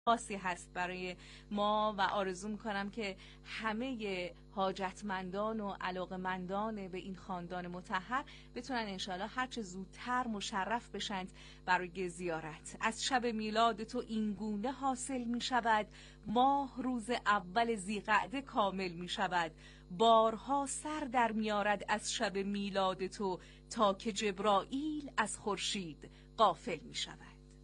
خاصی هست برای ما و آرزو میکنم که همه حاجتمندان و علاقمندان به این خاندان مطهر بتونن انشاءالله هرچه زودتر مشرف بشند برای زیارت. از شب میلاد تو این گونه حاصل می شود، ماه روز اول ذیقعده کامل می شود. بارها سر در میارد از شب میلاد تو، تا که جبرائیل از خورشید غافل می شود.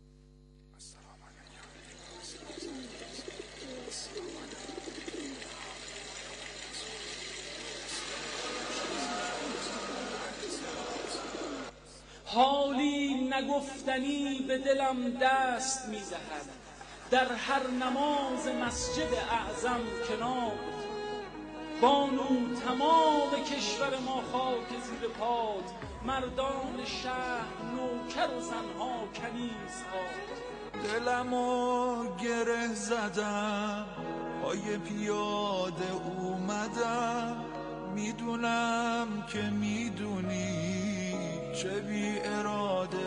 حالی نگفتنی به دلم دست می‌دهد، در هر نماز مسجد اعظم کنار بانو تمام کشور ما خاک زیر پات، مردان شهر نوکر و زنها کنیزها. دلمو گره زدم پای پیاده اومدم، میدونم که میدونی چه بی اراده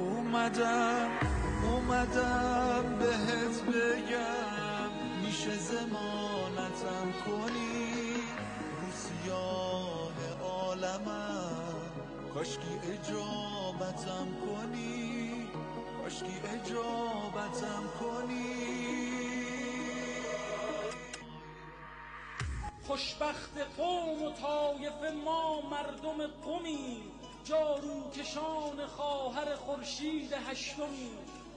اومدم بهت بگم میشه ضمانتم کنی رو سیاه عالمم، کاشکی اجابتم کنی، کاشکی اجابتم کنی. خوشبخت قوم و طایف ما مردم قمی، جارو کشان خواهر خورشید هشتمی.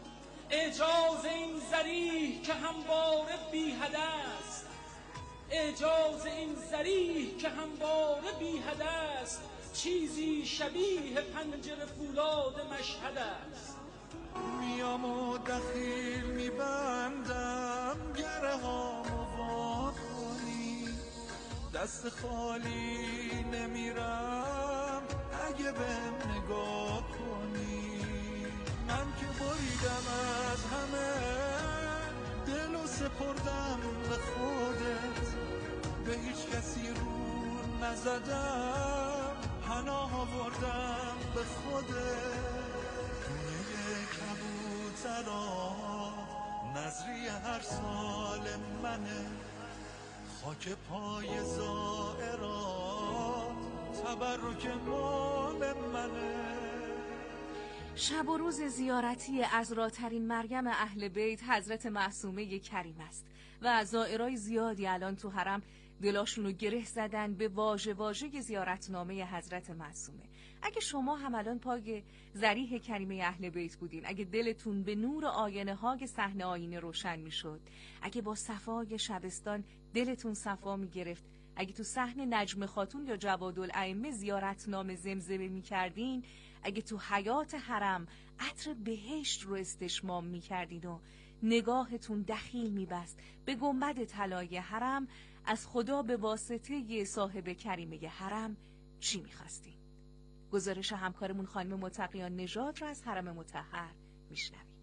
اعجاز این ذریح که همواره بیهده است، اعجاز این ذریح که همواره بیهده است، چیزی شبیه پنجره فولاد مشهد است. میام و دخیل میبندم گره هامو وا کنی، دست خالی نمیرم اگه بهم نگاه کنی. من که بریدم از همه دل و سپردم به خودت، به هیچ کسی رو نزدم پناه آوردم به خودت. دونه کبوترات نظری هر سال منه، خاک پای زائرات تبرک مال منه. شب و روز زیارتی عذراترین مریم اهل بیت حضرت معصومه کریم است و زائرای زیادی الان تو حرم دلاشونو گره زدن به واژه واژه زیارتنامه حضرت معصومه. اگه شما هم الان پای ذریح کریمه اهل بیت بودین، اگه دلتون به نور آینه های صحنه آینه روشن میشد، اگه با صفای شبستان دلتون صفا میگرفت، اگه تو صحن نجم خاتون یا جوادالائمه زیارتنامه زمزمه میکردین، اگه تو حیات حرم عطر بهشت رو استشمام میکردین و نگاهتون دخیل میبست به گنبد طلایی حرم، از خدا به واسطه صاحب کریمه حرم چی میخواستین؟ گزارش همکارمون خانم متقیان نژاد رو از حرم مطهر میشنویم.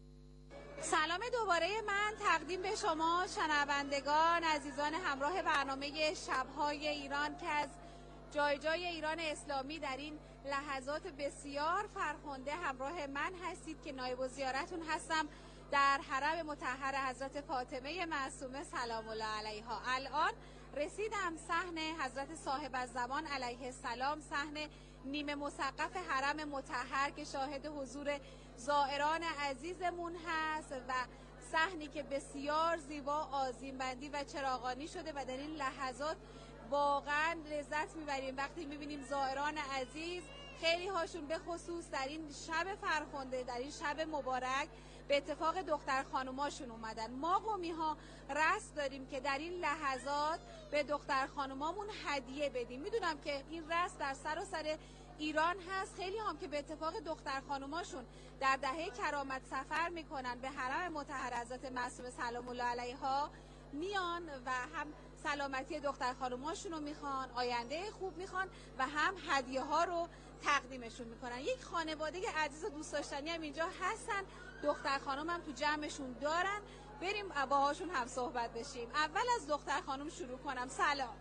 سلام دوباره من تقدیم به شما شنوندگان عزیزان همراه برنامه شب‌های ایران که از جای جای ایران اسلامی در این لحظات بسیار فرخنده همراه من هستید که نایب الزیارتون هستم در حرم مطهر حضرت فاطمه معصومه سلام الله علیها. الان رسیدم صحن حضرت صاحب الزمان علیه السلام، صحن نیمه مسقف حرم مطهر که شاهد حضور زائران عزیزمون هست و صحنی که بسیار زیبا آذین بندی و چراغانی شده و در این لحظات واقعا لذت میبریم وقتی میبینیم زائران عزیز، خیلی هاشون به خصوص در این شب فرخنده، در این شب مبارک به اتفاق دختر خانوماشون اومدن. ما قمی ها رسم داریم که در این لحظات به دختر خانومامون هدیه بدیم. میدونم که این رسم در سراسر ایران هست، خیلی هم که به اتفاق دختر خانوماشون در دهه کرامت سفر میکنن به حرم مطهر حضرت معصومه سلام الله علیها میان و هم سلامتی دختر خانوماشون رو میخوان، آینده خوب میخوان و هم هدیه ها رو تقدیمشون میکنن. یک خانواده عزیز و دوست داشتنی هم اینجا هستن، دختر خانم هم تو جمعشون دارن. بریم باهاشون هم صحبت بشیم. اول از دختر خانم شروع کنم. سلام.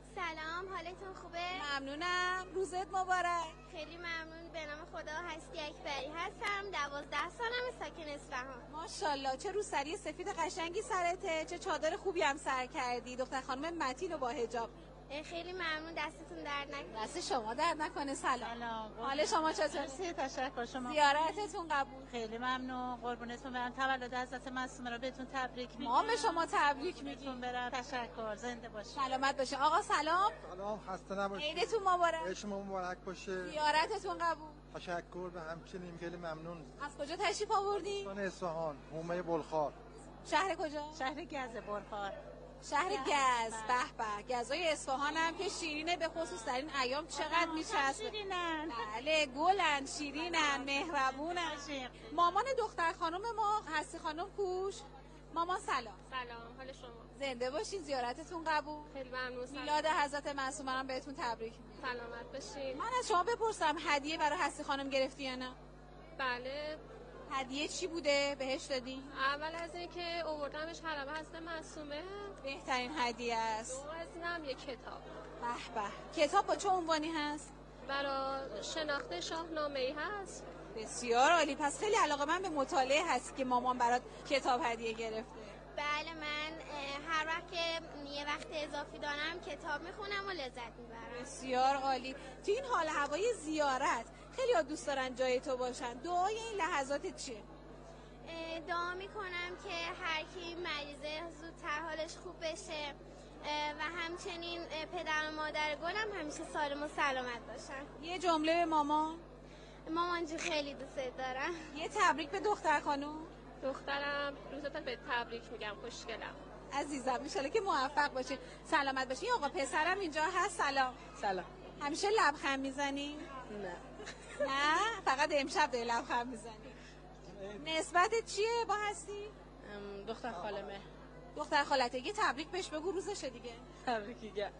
سلام، حالتون خوبه؟ ممنونم. روزت مبارک. خیلی ممنون. به نام خدا هستی اکبری هستم. 12 سالمه، ساکن اصفهان. ماشاءالله، چه روسری سفید قشنگی سرته، چه چادر خوبی هم سر کردی. دختر خانم متین و با حجاب. خیلی ممنون، دستتون درد نکنه. دست شما درد نکنه. سلام. حال شما چطوره؟ تشکر. شما زیارتتون قبول. خیلی ممنون. قربونتون برم. تولد حضرت معصومه رو بهتون تبریک میگم. ما به شما تبریک میگیم. برم. تشکر. زنده باشید. سلامت باشه. آقا سلام. سلام، خسته نباشید. عیدتون مبارک. عید شما مبارک باشه. زیارتتون قبول. تشکر. به همچنین خیلی ممنون. از کجا تشریف آوردین؟ استان اصفهان، حومه بلخار. شهر کجا؟ شهر گز بلخار. شهر گز. به به. گزای اصفهان هم که شیرینه، به خصوص در این ایام چقدر میچسبه. شیرینن. بله، گلن، شیرینن، مهربونن. مامان دختر خانم ما هستی خانم کوش. مامان سلام. سلام، حال شما؟ زنده باشین. زیارتتون قبول. خیلی ممنون. میلاد حضرت معصومه رو بهتون تبریک میگم. سلامت باشین. من از شما بپرسم هدیه برای هستی خانم گرفتی یا نه؟ بله. هدیه چی بوده بهش دادی؟ اول از اینکه آوردمش حرم هست معصومه، بهترین هدیه است. دوم از اینم یک کتاب. به به. کتاب با چه عنوانی هست؟ برای شناخت شاهنامه‌ای هست. بسیار عالی. پس خیلی علاقه‌مند به مطالعه هستی که مامان برات کتاب هدیه گرفته. بله، من هر وقت که یه وقت اضافی دارم کتاب میخونم و لذت میبرم. بسیار عالی. تو این حال هوای زیارت خیلی ها دوست دارن جای تو باشن. دعای این لحظات چیه؟ دعا میکنم که هر کی مریضه زودتر حالش خوب بشه و همچنین پدر و مادر گلم همیشه سالم و سلامت باشن. یه جمله به مامان. مامان جو خیلی دوست دارم. یه تبریک به دختر خانم. دخترم روزتون به تبریک میگم. خوشگلم. عزیزم انشالله که موفق باشی، سلامت باشی. آقا پسرم اینجا هست. سلام. سلام. همیشه لبخند میزنی؟ نه فقط امشب داری لبخند میزنی. نسبتت چیه با هستی؟ دختر خالمه. دختر خالته. یه تبریک بهش بگو روزشه دیگه. تبریکیگه.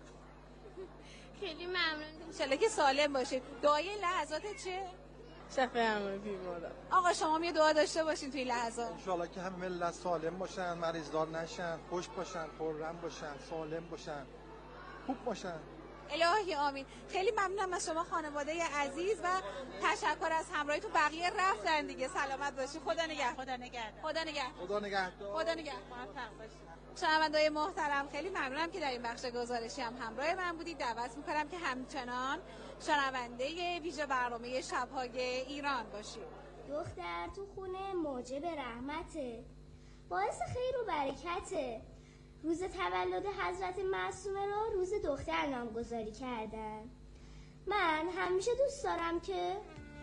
خیلی ممنون. انشالله که سالم باشه. دعای این لحظات چیه؟ شفای همه بیمارم. آقا شما هم یه دعا داشته باشین توی لحظات. انشالله که همه ملت سالم باشن، مریضدار نشن، خوش باشن، خرم باشن، سالم باشن، خوب باشن. الهی آمین. خیلی ممنونم از شما خانواده عزیز و تشکر از همراهی. تو بقیه رفتن دیگه. سلامت باشی. خدا نگهدار. خدا نگهدار. خدا نگهدار. خدا نگهدار. خدا نگهدار. موفق باشید. شنونده‌های محترم، خیلی ممنونم که در این بخش گزارشی هم همراه من بودید. دعوت می‌کنم که همچنان شنونده ویژه برنامه شب‌های ایران باشید. دختر تو خونه موجب رحمته، باعث خیر و برکته. روز تولد حضرت معصومه رو روز دختر نامگذاری کردن. من همیشه دوست دارم که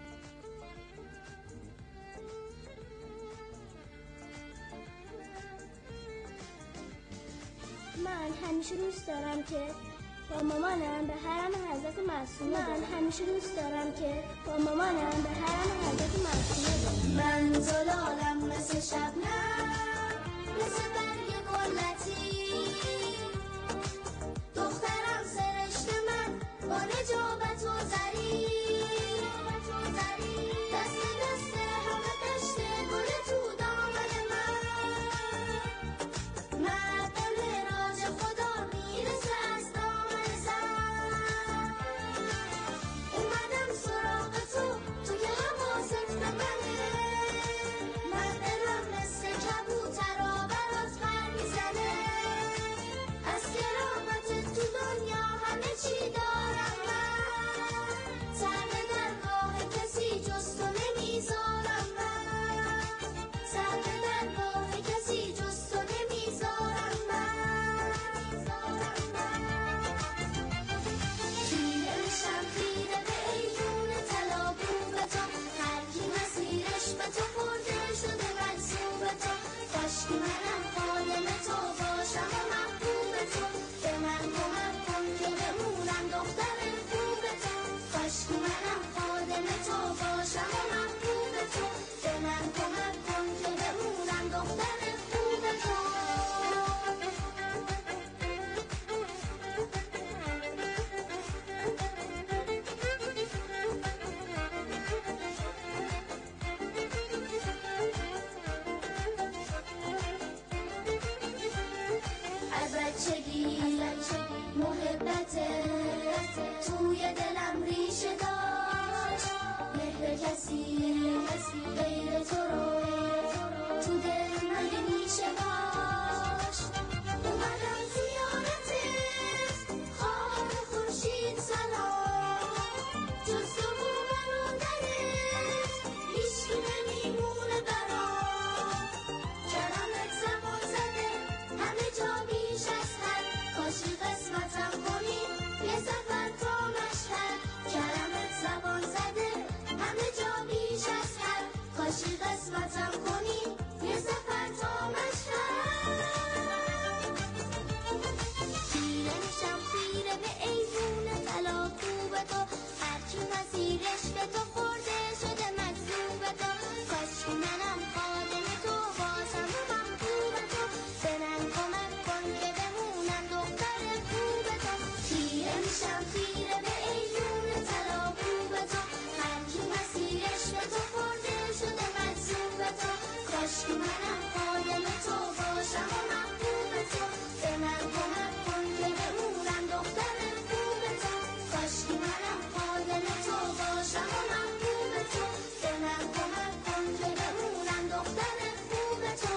با مامانم به حرم حضرت معصومه برم. من زلالم مثل شبنم، مثل برگ گلتی، دخترم سرشت من با نجابت و زری، دست دست همه دشت گل تو دامن من راج خدا میرسه از دامن سر. اومدم سراغ تو که حواست به منه، من دلم مثل کبوترا برات پر میزنه. از کرامت تو دنیا همه چی دارم من، سر به درگاه کسی جز تو نمیذارم من، سر به درگاه کسی جز تو نمیذارم من. خیره بشم خیره به ایوون طلا بو به تو، هر کی مسیرش به تو خورده شده منصوب تو. کاشکی منم خادم تو باشم و محبوب تو، به من کمک کن که بمونم دختر خوب تو. کاشکی منم خادم تو باشم و محبوب تو، به من کمک کن که بمونم دختر خوب تو. توی دلم ریشه داشت، مهر کسی غیر تو رو تو دل مگه میشه داشت. اومدم زیارتت خواهر خورشید سلام، جز تو و من و درت هیچکی نمیمونه برام. کرمت زمان زده همه جا بیش از حد، کاشی قسمتم کنی یه سفر تا مشهد. کرمت زبان زده همه جا بیش از حد، کاشی قسمتم کنی یه سفر تا مشهد. خیره میشم خیره به ایوون طلا کوب تو، هرچی مسیرش به تو خورده شده مجذوب تو. کاشکی منم خادم تو باشم و محبوب تو، به من کمک کن که بمونم دختر خوب تو. خیره میشم خیره به ایوون طلا کوب تو، هرچی مسیرش به تو خورده شده مجذوب تو. کاشکی منم خادم تو باشم و محبوب تو، به من کمک کن که بمونم دختر خوب تو. کاشکی منم خادم تو باشم و محبوب تو، به من کمک کن که بمونم دختر خوب تو.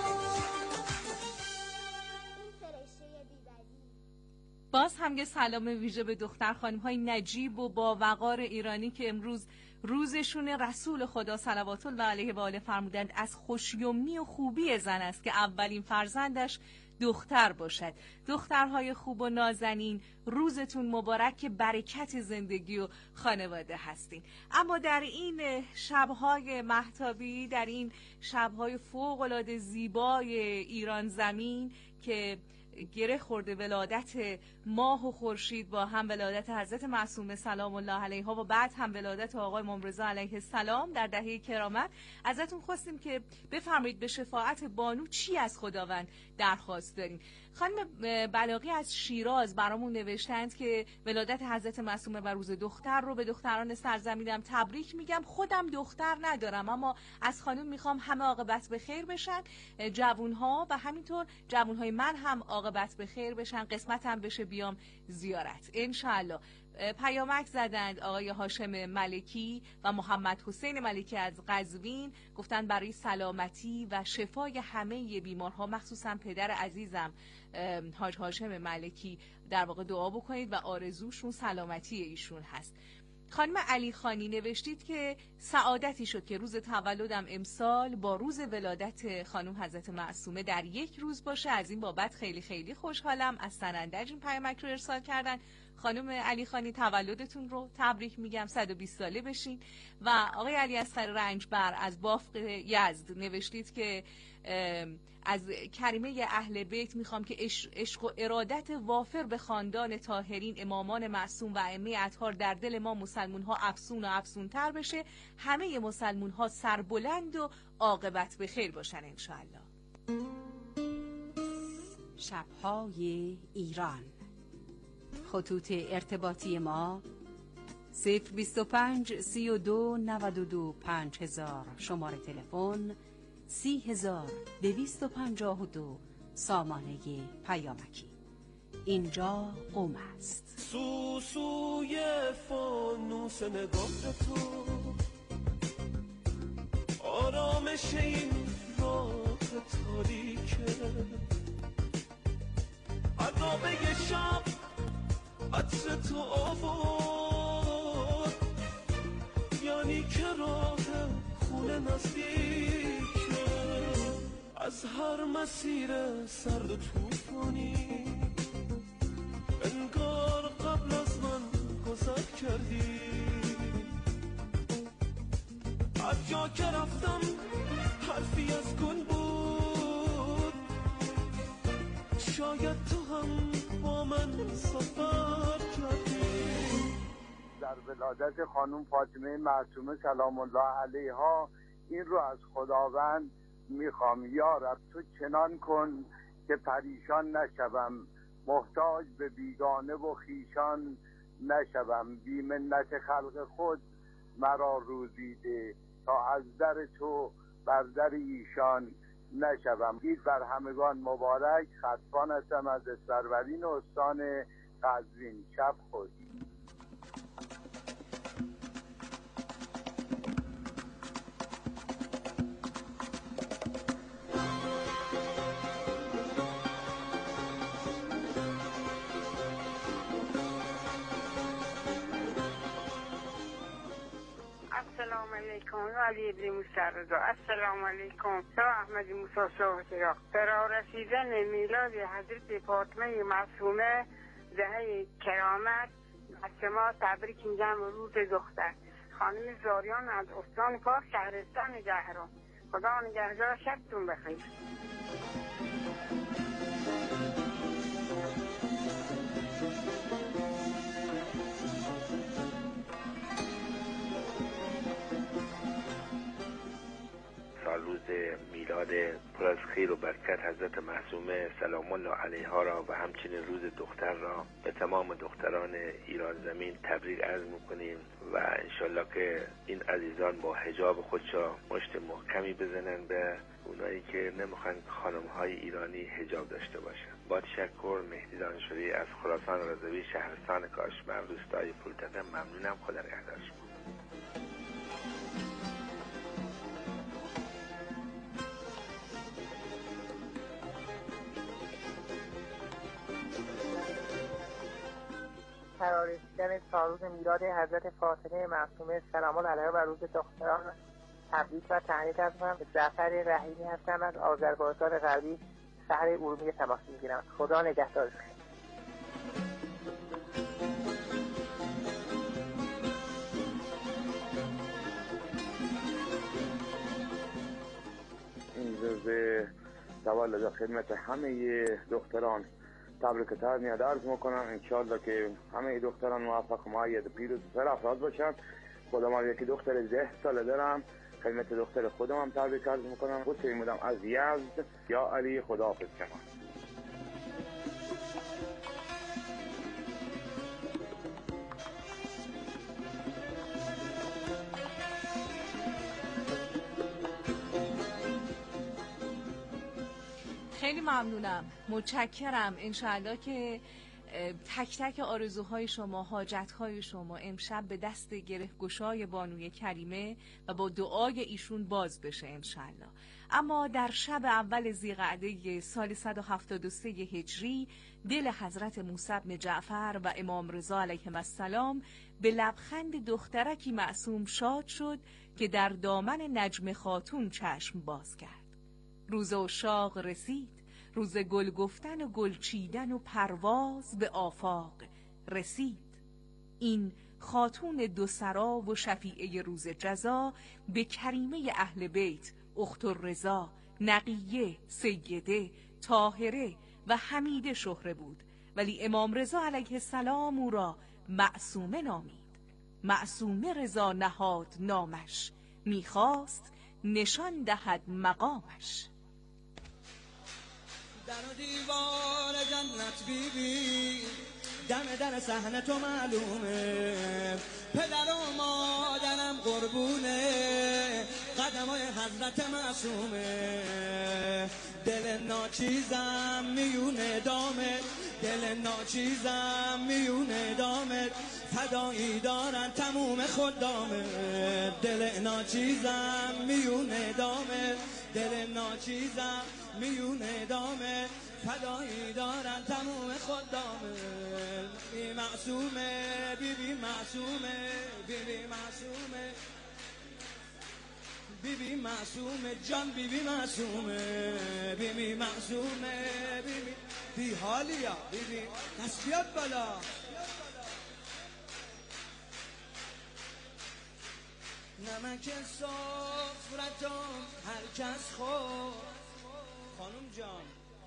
این فرشته بی‌بدی. باز هم یه سلام ویژه به دختر خانم‌های نجیب و با وقار ایرانی که امروز روزشون. رسول خدا صلوات الله علیه و آله فرمودند از خوشیومنی و خوبی زن است که اولین فرزندش دختر باشد. دخترهای خوب و نازنین، روزتون مبارک که برکت زندگی و خانواده هستین. اما در این شبهای مهتابی، در این شبهای فوق‌العاده زیبای ایران زمین که گره خورده ولادت ماه و خورشید با هم ولادت حضرت معصومه سلام الله علیها و بعد هم ولادت آقای امام رضا علیه السلام در دهه کرامت، ازتون خواستیم که بفرمایید به شفاعت بانو چی از خداوند درخواست دارین. خانم بلاغی از شیراز برامون نوشتند که ولادت حضرت معصومه و روز دختر رو به دختران سرزمینم تبریک میگم. خودم دختر ندارم اما از خانم میخوام همه عاقبت به خیر بشن، جوانها و همینطور جوانهای من هم عاقبت به خیر بشن، قسمتم بشه بیام زیارت انشالله. پیامک زدند آقای هاشم ملکی و محمد حسین ملکی از قزوین، گفتن برای سلامتی و شفای همه بیمارها مخصوصا پدر عزیزم حاج هاشم ملکی در واقع دعا بکنید و آرزوشون سلامتی ایشون هست. خانم علی خانی نوشتید که سعادتی شد که روز تولدم امسال با روز ولادت خانم حضرت معصومه در یک روز باشه. از این بابت خیلی خیلی خوشحالم. از سنندج این پیامک رو ارسال کردن. خانم علی خانی تولدتون رو تبریک میگم، 120 ساله بشین. و آقای علی اصغر رنجبر از بافق یزد نوشتید که از کریمه اهل بیت میخوام که عشق و ارادت وافر به خاندان طاهرین امامان معصوم و ائمه اطهار در دل ما مسلمون ها افسون و افسونتر بشه، همه مسلمون ها سربلند و عاقبت به خیر باشن انشاءالله. شب‌های ایران. خطوط ارتباطی ما 025 32 92 5000، شماره تلفن 30252، سامانه پیامکی. اینجا قم است. سوسوی فانوس نگاه تو، آرامش این راه تاریکه، عذابه شب عطر تو آورد، یعنی که راه خونه نزدیکه. از هر مسیر سرد و طوفانی انگار قبل از من گذر کردی. از جا که رفتم حرفی از گل بود، شاید تو هم با من سفر کردی. در ولادت خانم فاطمه معصومه سلام الله علیها این رو از خداوند میخوام: یا رب تو چنان کن که پریشان نشوم، محتاج به بیگانه و خیشان نشوم، بی منت خلق خود مرا روزی ده، تا از در تو بر در ایشان نشوم. عید بر همگان مبارک. خطبان هستم از سرورین استان قزوین. شب خوش. علیکم علی ابن موسی رضا. السلام علیکم. تا احمد موسی شاه چراغ. فرا رسیدن میلاد حضرت فاطمه معصومه زهره کرامت از شما تبریک میگم روز دختر. خانم زاریان از استان فارس شهرستان جهرم. خدا نگهدار، شبتون بخیر. روز میلاد پر از خیر و برکت حضرت معصومه سلام الله علیها را و همچنین روز دختر را به تمام دختران ایران زمین تبریک عرض میکنیم و انشالله که این عزیزان با حجاب خودشا مشت محکمی بزنن به اونایی که نمیخوان خانم‌های ایرانی حجاب داشته باشن. با تشکر، مهدی دانشوری از خراسان رضوی، شهرستان کاشمر، روستای پولتقه. ممنونم. خدا نگهدار شما. فرارسیدن سالروز میلاد حضرت فاطمه معصومه سلام الله علیها و روز دختران تبریک و تهنیت می‌کنم. جعفر رحیمی هستم از آذربایجان غربی، شهر ارومیه تماس می‌گیرم. خدا نگهدارتون. این روز تولد خدمت همه دختران تبریک تهنیت عرض میکنم. انشالله که همه دختران موفق و مؤید پیروز سرافراز باشن. خودم هم یکی دختر 10 ساله دارم، خدمت دختر خودم هم تبریک عرض میکنم. حسین بودم از یزد. یا علی، خداحافظ شما. خیلی ممنونم، متشکرم. انشاءالله که تک تک آرزوهای شما، حاجتهای شما امشب به دست گره‌گشای بانوی کریمه و با دعای ایشون باز بشه انشاءالله. اما در شب اول ذی‌قعده سال 173 هجری دل حضرت موسی بن جعفر و امام رضا علیهم السلام به لبخند دخترکی معصوم شاد شد که در دامن نجم خاتون چشم باز کرد. روز عشاق رسید، روز گل گفتن و گل چیدن و پرواز به آفاق رسید. این خاتون دو سرا و شفیعه روز جزا به کریمه اهل بیت اخت الرضا، نقیه، سیده، طاهره و حمیده شهره بود، ولی امام رضا علیه السلام او را معصومه نامید. معصومه رضا نهاد نامش، میخواست نشان دهد مقامش. در و دیوار جنت بیبی در صحنه تو معلومه، پدر و مادرم قربونه قدمای حضرت معصومه. دل ناچیزم میونه دامت، دل ناچیزم میونه دامت، فدایی دارن تموم خدامت. دل ناچیزم میونه دامت، دل ناچیزم میونه دامت، فدایی دارن تموم خدامت. بی معصومه، بی بی معصومه، بی بی معصومه، بی بی معصومه جان، بی بی معصومه، بی بی معصومه، بی بی بی حالیا، بی بی دست بیاد بالا. نمک سفرتم هر کس خود، خانم جان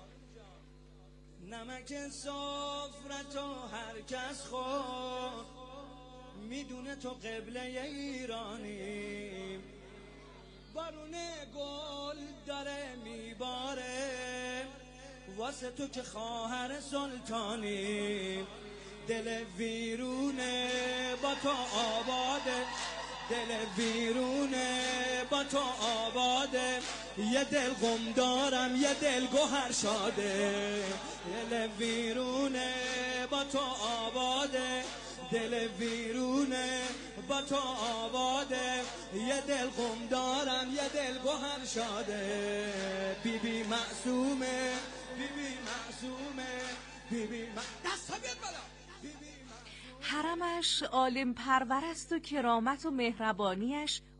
نمک سفرتو هر کس خود، میدونه تو قبله ایرانی. بارون گل داره میباره واسه تو که خواهر سلطانی. دل ویرونه با تو آباده، دل ویرونه با تو آباده، یه دل غم دارم یه دل گوهر شاده. دل ویرونه با تو آباده، دل ویرونه با تو آباده، یه دل غم دارم یه دل گوهر شاده. بی بی معصومه، بی بی معصومه، بی بی دستا بیاد بالا. حرمش عالم پرور است و کرامت و مهربانیش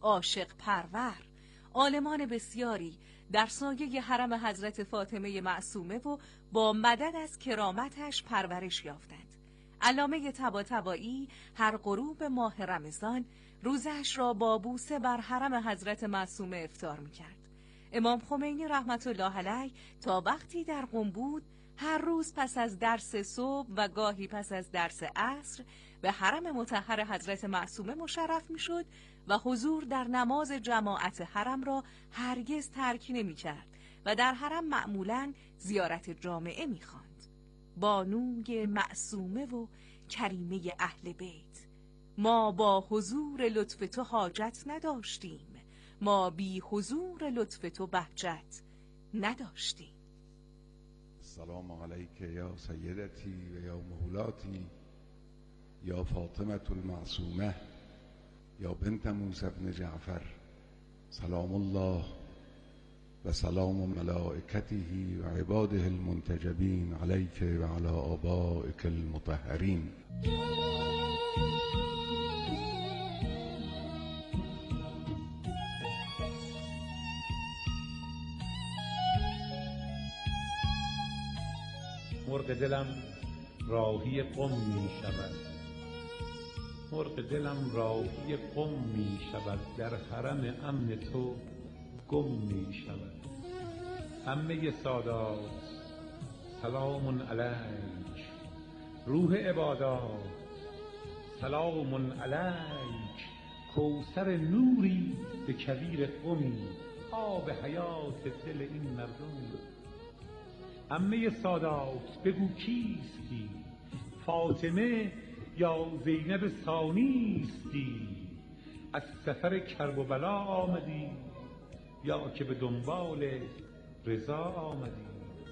عاشق پرور، عالمان بسیاری در سایه حرم حضرت فاطمه معصومه و با مدد از کرامتش پرورش یافتند. علامه طباطبایی هر غروب ماه رمضان روزش را با بوسه بر حرم حضرت معصومه افطار می‌کرد. امام خمینی رحمت الله علیه تا وقتی در قم بود هر روز پس از درس صبح و گاهی پس از درس عصر به حرم مطهر حضرت معصومه مشرف می‌شد و حضور در نماز جماعت حرم را هرگز ترک نمی‌کرد و در حرم معمولاً زیارت جامعه می‌خواند. بانوی معصومه و کریمه اهل بیت، ما با حضور لطف تو حاجت نداشتیم، ما بی حضور لطف تو بهجت نداشتیم. السلام علیک یا سیدتی و یا مولاتی یا فاطمه المعصومه یا بنت موسی بن جعفر، سلام الله و سلام ملائکته و عباده المنتجبین علیک و علی آبائک المطهرین. مرغ دلم راهی قم می شود، مرغ دلم راهی قم می شود، در حرم امن تو گم می شود. عمه سادات سلام علیک، روح عبادات سلام علیک، کوثر نوری به کویر قمی، آب حیات دل این مردم. عمه سادات بگو کیستی، فاطمه یا زینب ثانیستی، از سفر کرب و بلا آمدی یا که به دنبال رضا آمدی؟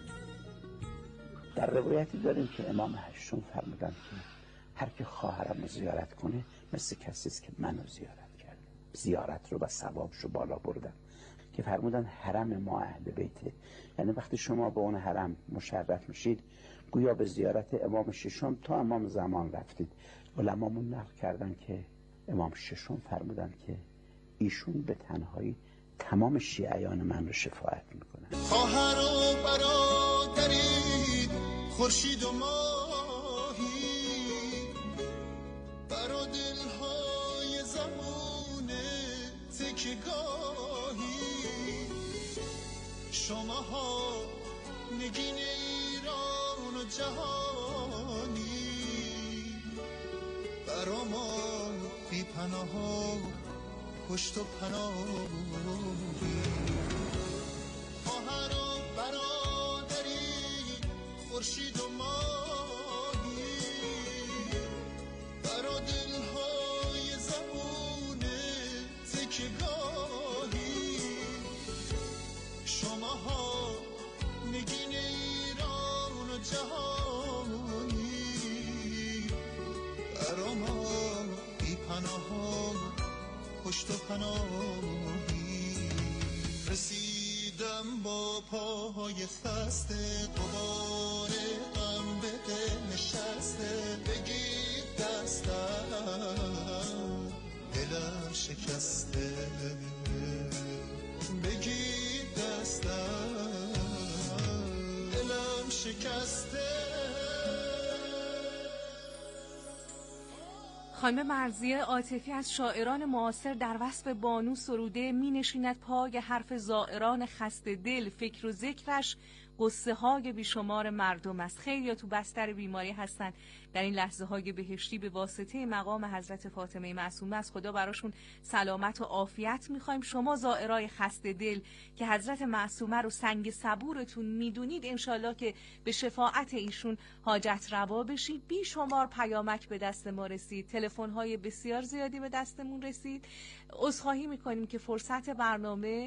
در روایتی داریم که امام هشتم فرمودن که هر که خواهرم رو زیارت کنه مثل کسی است که منو زیارت کرده، زیارت رو و ثوابش رو بالا بردم. که فرمودن حرم ما اهل بیته، یعنی وقتی شما به اون حرم مشرف میشید گویا به زیارت امام ششم تا امام زمان رفتید. علمامون نقل کردن که امام ششم فرمودن که ایشون به تنهایی تمام شیعیان من رو شفاعت میکنن. خواهر و برادری، خورشید و ماهی، برا دلهای زمونه تکگاهی، شما ها نگین ایران و جهانی، برا ما بی پناه ها پشت و پناهی. خواهر و برادری، خورشید و ماهی، برا دلهای زمونه تکگاهی، شما ها نگین ایران و جهانی، برا ما بی پناه ها پشت و پناهی. رسیدم با پاهای خسته، غبار غم به دل نشسته، بگید دستم دلم شکسته، بگید دستم دلم شکسته. خانم مرضیه عاطفی از شاعران معاصر در وصف بانو سروده می نشیند پای حرف زائران خسته دل، فکر و ذکرش قصه های بیشمار مردم است. خیلی تو بستر بیماری هستن در این لحظه های بهشتی به واسطه مقام حضرت فاطمه معصومه، از خدا براشون سلامت و عافیت میخوایم. شما زائرای خسته دل که حضرت معصومه رو سنگ صبورتون میدونید، انشالله که به شفاعت ایشون حاجت روا بشید. بیشمار پیامک به دست ما رسید، تلفن های بسیار زیادی به دستمون رسید. عذرخواهی میکنیم که فرصت برنامه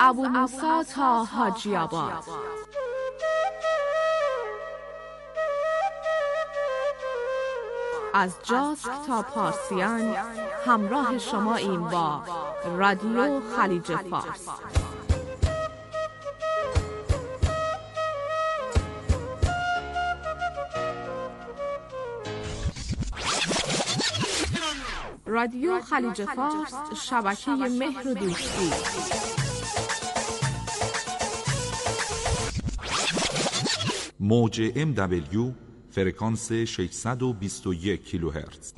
ابو موسی تا حاجی آباد. از جاسک تا پارسیان همراه شما ایم با رادیو خلیج فارس. رادیو خلیج فارس، شبکه مهر و دوستی. موج MW فرکانس 621 کیلوهرتز.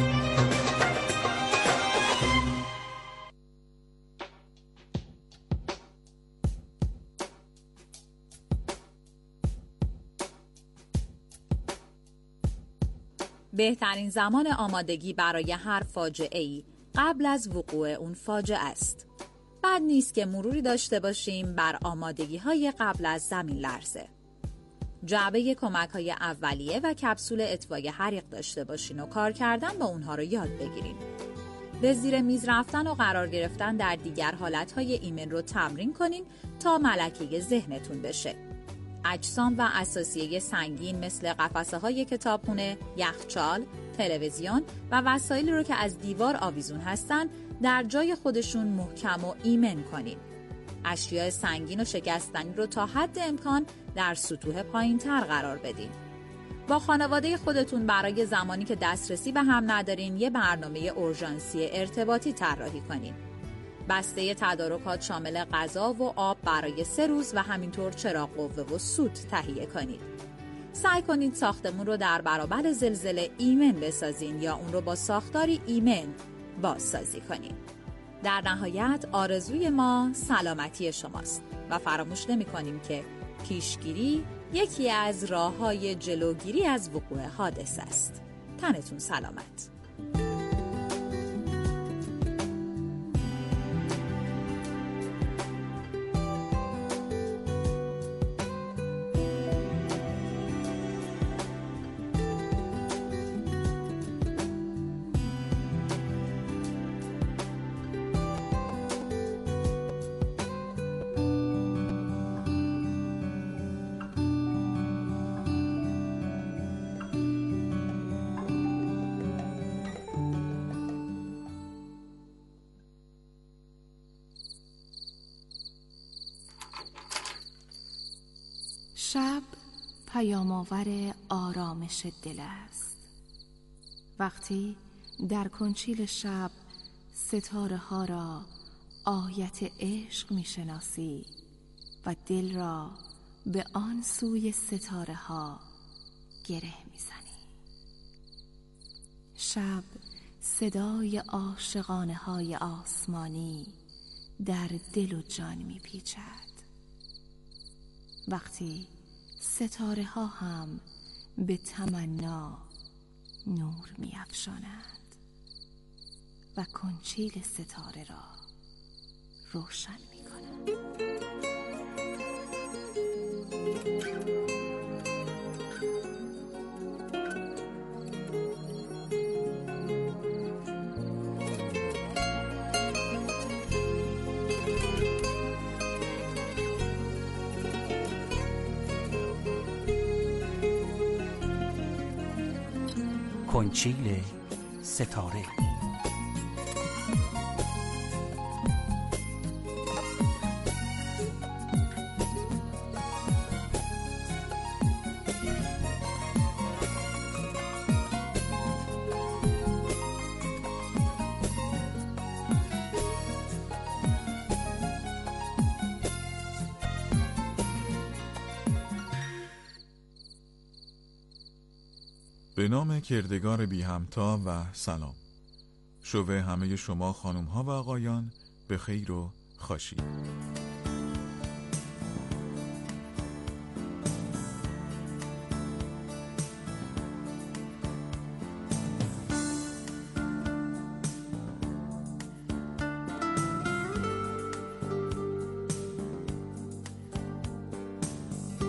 بهترین زمان آمادگی برای هر فاجعه‌ای قبل از وقوع اون فاجعه است. بد نیست که مروری داشته باشیم بر آمادگی‌های قبل از زمین لرزه. جعبه کمک‌های اولیه و کپسول اطفای حریق داشته باشین و کار کردن با اونها رو یاد بگیرین. به زیر میز رفتن و قرار گرفتن در دیگر حالت‌های ایمن رو تمرین کنین تا ملکه ذهنتون بشه. اجسام و اساسیه سنگین مثل قفسه‌های کتابخونه، یخچال، تلویزیون و وسایلی رو که از دیوار آویزون هستن در جای خودشون محکم و ایمن کنین. اشیاء سنگین و شکستنی رو تا حد امکان در سطوح پایین‌تر قرار بدین. با خانواده خودتون برای زمانی که دسترسی به هم ندارین یه برنامه اورژانسی ارتباطی طراحی کنین. بسته تدارکات شامل غذا و آب برای 3 روز و همینطور چراغ قوه و سوت تهیه کنید. سعی کنید ساختمون رو در برابر زلزله ایمن بسازین یا اون رو با ساختاری ایمن بازسازی کنین. در نهایت آرزوی ما سلامتی شماست و فراموش نمی‌کنیم که پیشگیری یکی از راه‌های جلوگیری از وقوع حادثه است. تنتون سلامت. شب پیام‌آور آرامش دل است. وقتی در کنچیل شب ستاره ها را آیت عشق می‌شناسی و دل را به آن سوی ستاره ها گره می‌زنی. شب صدای عاشقانه های آسمانی در دل و جان می‌پیچد. وقتی ستاره ها هم به تمنا نور می افشانند و کنچیل ستاره را روشن می کنند. کنچیل ستاره. به نام کردگار بی همتا و سلام. شوه همه شما خانم ها و آقایان به خیر و خوشی.